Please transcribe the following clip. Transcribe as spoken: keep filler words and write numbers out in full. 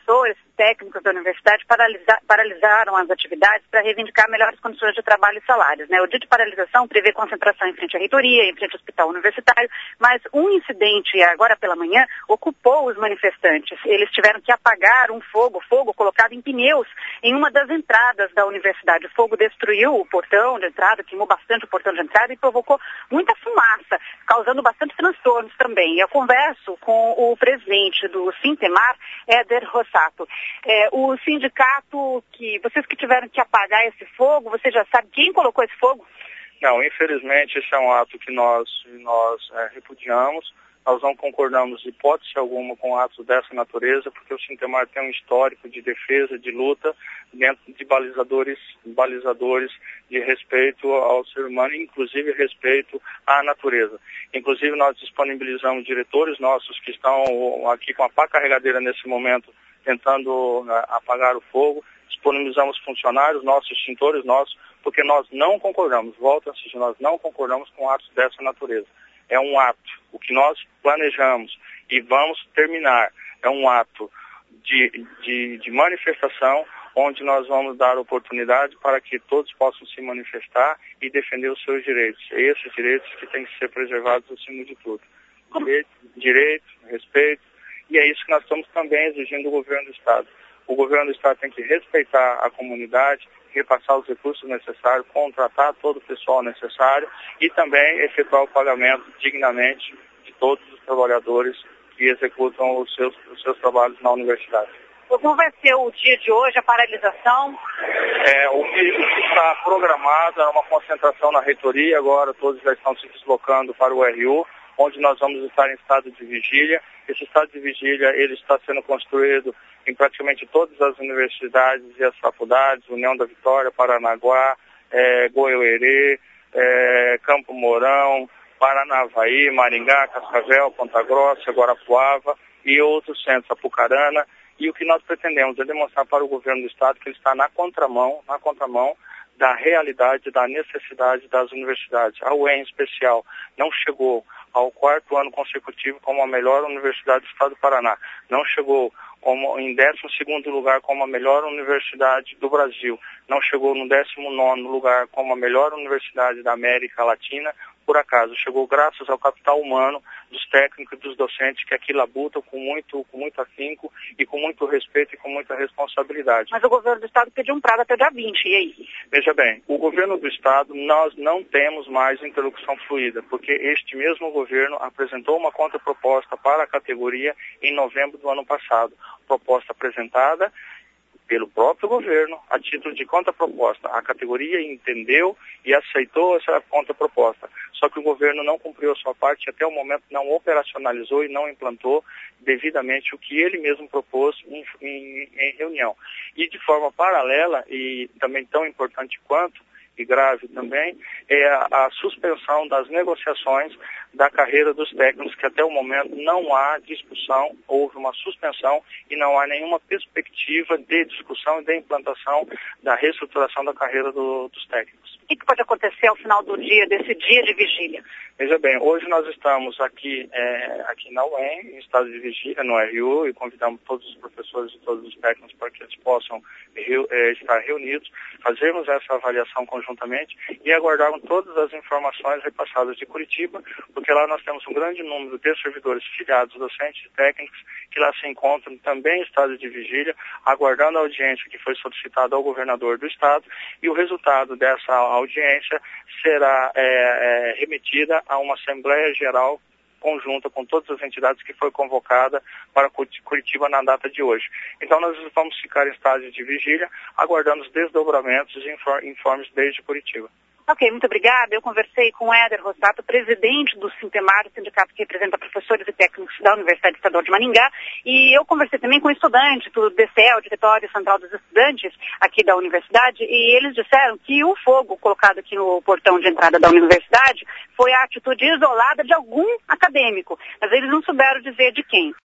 professores, técnicos da universidade paralisa, paralisaram as atividades para reivindicar melhores condições de trabalho e salários, né? O dia de paralisação prevê concentração em frente à reitoria, em frente ao hospital universitário, mas um incidente agora pela manhã ocupou os manifestantes. Eles tiveram que apagar um fogo, fogo colocado em pneus em uma das entradas da universidade. O fogo destruiu o portão de entrada, queimou bastante o portão de entrada e provocou muita fumaça, causando bastante transtornos também. Eu converso com o presidente do Sintemar, Éder Rossato. É, o sindicato, que vocês que tiveram que apagar esse fogo, você já sabe quem colocou esse fogo? Não, infelizmente esse é um ato que nós, nós é, repudiamos. Nós não concordamos de hipótese alguma com atos dessa natureza, porque o Sintemar tem um histórico de defesa, de luta, dentro de balizadores, balizadores de respeito ao ser humano, inclusive respeito à natureza. Inclusive nós disponibilizamos diretores nossos que estão aqui com a pá carregadeira nesse momento, tentando uh, apagar o fogo, disponibilizamos funcionários nossos, extintores nossos, porque nós não concordamos, volto a insistir, nós não concordamos com atos dessa natureza. É um ato, o que nós planejamos e vamos terminar, é um ato de, de, de manifestação, onde nós vamos dar oportunidade para que todos possam se manifestar e defender os seus direitos. É esses direitos que têm que ser preservados acima de tudo. Direito, direito, respeito, e é isso que nós estamos também exigindo do governo do Estado. O governo do Estado tem que respeitar a comunidade, repassar os recursos necessários, contratar todo o pessoal necessário e também efetuar o pagamento dignamente de todos os trabalhadores que executam os seus, os seus trabalhos na universidade. Como vai ser o dia de hoje, a paralisação? É, o, que, o que está programado é uma concentração na reitoria, agora todos já estão se deslocando para o R U, onde nós vamos estar em estado de vigília. Esse estado de vigília ele está sendo construído em praticamente todas as universidades e as faculdades, União da Vitória, Paranaguá, é, Goiuerê, é, Campo Mourão, Paranavaí, Maringá, Cascavel, Ponta Grossa, Guarapuava e outros centros, Apucarana. E o que nós pretendemos é demonstrar para o governo do Estado que ele está na contramão, na contramão da realidade, da necessidade das universidades. A U E M, em especial, não chegou ao quarto ano consecutivo como a melhor universidade do Estado do Paraná. Não chegou como em décimo segundo lugar como a melhor universidade do Brasil. Não chegou no décimo nono lugar como a melhor universidade da América Latina, por acaso. Chegou graças ao capital humano dos técnicos e dos docentes que aqui labutam com muito, com muito afinco e com muito respeito e com muita responsabilidade. Mas o governo do Estado pediu um prazo até dia vinte, e aí? Veja bem, o governo do Estado, nós não temos mais interlocução fluida, porque este mesmo governo apresentou uma contraproposta para a categoria em novembro do ano passado. Proposta apresentada pelo próprio governo a título de contraproposta. A categoria entendeu e aceitou essa contraproposta. Só que o governo não cumpriu a sua parte e até o momento não operacionalizou e não implantou devidamente o que ele mesmo propôs em, em, em reunião. E de forma paralela, e também tão importante quanto, e grave também, é a, a suspensão das negociações da carreira dos técnicos, que até o momento não há discussão, houve uma suspensão e não há nenhuma perspectiva de discussão e de implantação da reestruturação da carreira do, dos técnicos. O que, que pode acontecer ao final do dia, desse dia de vigília? Veja bem, hoje nós estamos aqui, é, aqui na U E M, em estado de vigília, no R U, e convidamos todos os professores e todos os técnicos para que eles possam reu, é, estar reunidos, fazermos essa avaliação conjuntamente e aguardarmos todas as informações repassadas de Curitiba, porque lá nós temos um grande número de servidores filiados, docentes e técnicos, que lá se encontram também em estado de vigília, aguardando a audiência que foi solicitada ao governador do estado, e o resultado dessa audiência será é, é, remetida a uma Assembleia Geral conjunta com todas as entidades que foi convocada para Curitiba na data de hoje. Então nós vamos ficar em estado de vigília, aguardando os desdobramentos e informes desde Curitiba. Ok, muito obrigada. Eu conversei com Éder Rossato, presidente do Sintemar, o sindicato que representa professores e técnicos da Universidade Estadual de Maringá, e eu conversei também com estudantes do D C E, o Diretório Central dos Estudantes aqui da universidade, e eles disseram que o fogo colocado aqui no portão de entrada da universidade foi a atitude isolada de algum acadêmico, mas eles não souberam dizer de quem.